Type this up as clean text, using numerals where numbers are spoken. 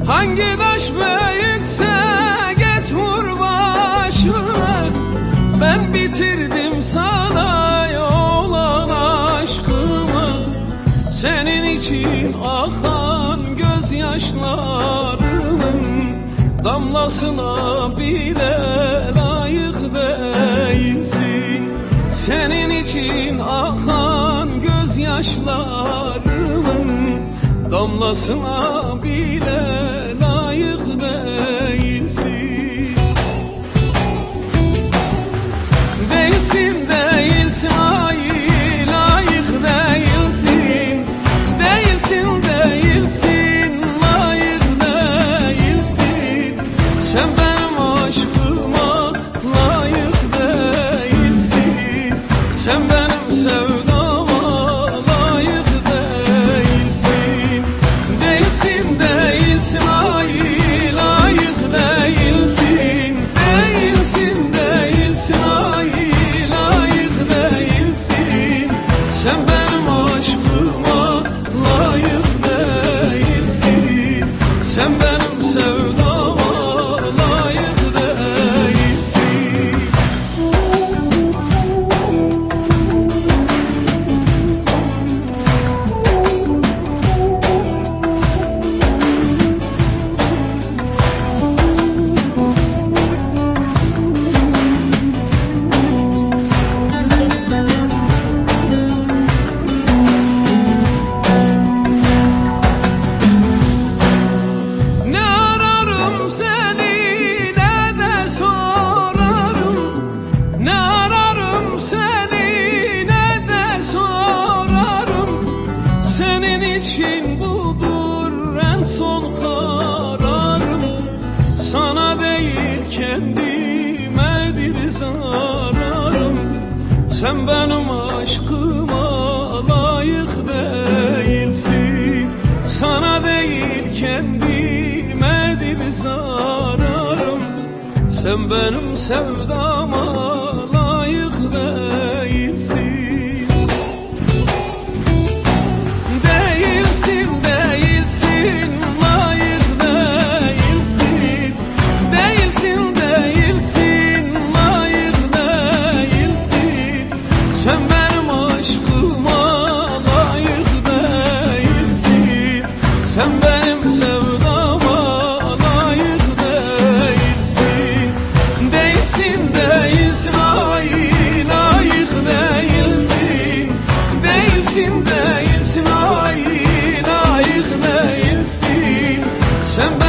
Hangi taş büyükse geç vur başına. Ben bitirdim sana olan aşkımı. Senin için akan gözyaşlarımın damlasına bile layık değilsin. Senin için akan gözyaşlarımın damlasına bile layık değilsin. Değilsin, değilsin, ay layık değilsin. Değilsin, değilsin, layık değilsin. Sen benim aşkıma layık değilsin. Sen benim sevdama layık değilsin. Değilsin, değilsin, ay layık değilsin. Değilsin, değilsin, ay layık değilsin. Sen benim aşkıma layık değilsin. Sen benim sevdama layık değilsin. Ne ararım seni ne de sorarım. Ne ararım seni ne de sorarım. Senin için budur en son kararım. Sana değil kendimedir zararım. Sen benim aşkıma layık değilsin. Sana değil kendimedir zararım. Sen benim sevdama layık değilsin. Değilsin, değilsin, layık değilsin. Değilsin, değilsin, layık değilsin. Sen benim aşkıma layık değilsin. Sen benim sevdama layık değilsin. Değilsin, değilsin, ay layık değilsin. Değilsin, değilsin, ay layık değilsin. Sen